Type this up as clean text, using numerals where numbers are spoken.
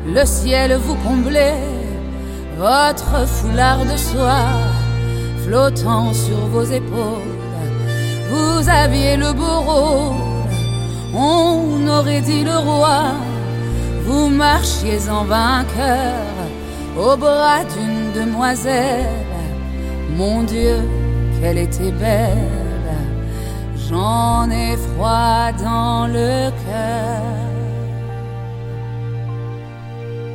le ciel vous comblait, votre foulard de soie flottant sur vos épaules. Vous aviez le beau rôle, on aurait dit le roi. Vous marchiez en vainqueur au bras d'une demoiselle. Mon Dieu, qu'elle était belle, j'en ai froid dans le cœur.